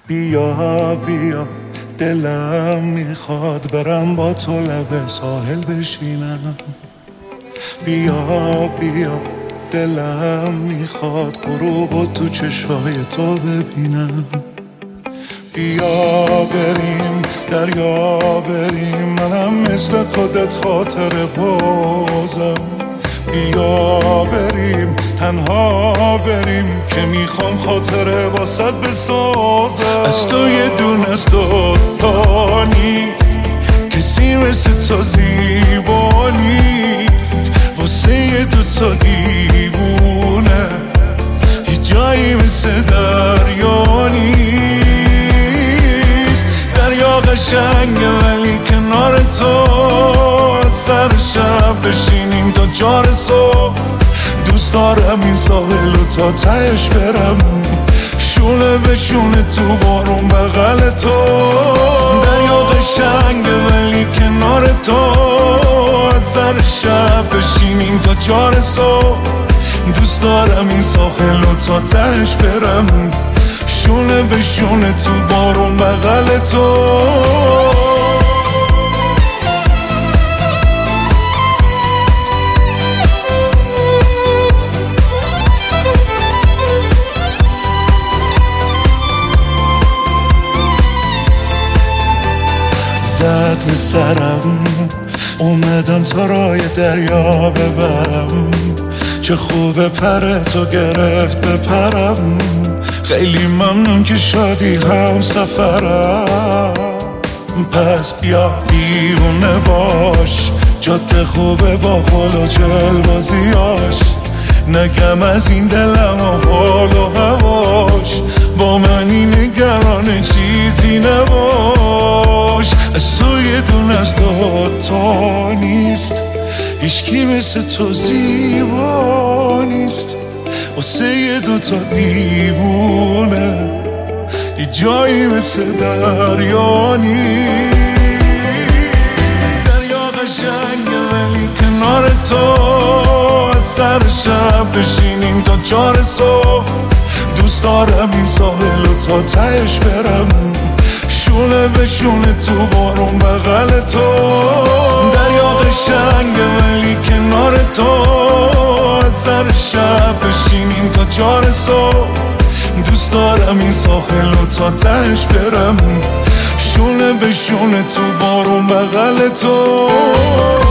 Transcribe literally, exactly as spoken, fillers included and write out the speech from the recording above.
بیا بیا دلم میخواد برم با تو لب ساحل بشینم. بیا بیا دلم میخواد غروب تو چشای تو ببینم. بیا بریم دریا بریم، منم مثل خودت خاطر بازم. بیا بریم تنها بریم که میخوام خاطره واسط بسازم. از تو یه دونه از دوتا نیست، کسی مثل تو زیبا نیست. واسه یه دوتا دیوونه یه جایی مثل دریا نیست. دریا قشنگه ولی کنار تو از سر شب بشینیم تا جار صبح. دوست دارم این ساحل و تا تهش برم، شونه به شونه تو بارون بغل تو. دریا قشنگه ولی کنار تو از سر شب بشینیم تا جار صبح. دوست دارم این ساحل و تا تهش برم، شونه به شونه تو بارون بغل تو. زد به سرم اومدم تا رای دریا ببرم. چه خوبه پر تو گرفت بپرم. خیلی ممنون که شادی هم سفرم. پس بیا دیوونه باش، جاده خوبه با خل و چل بازیاش. نگم از این دلم و حال و هواش، با منی نگران چیزی نباش. از تو یه دونه از دوتا نیست، هیچکی مثل تو زیبا نیست. واسه یه دوتا دیوونه یه جایی مثل دریا نیست. دریا قشنگه ولی کنار تو از سر شب بشینیم تا جار صبح. دوست دارم این ساحل و تا تهش برم، شونه به شونه تو بارون بغل تو. دریا قشنگه ولی کنار تو از سر شب بشینیم تا جار صبح. دوست دارم این ساحل و تا تهش برم، شونه به شونه تو بارون بغل تو.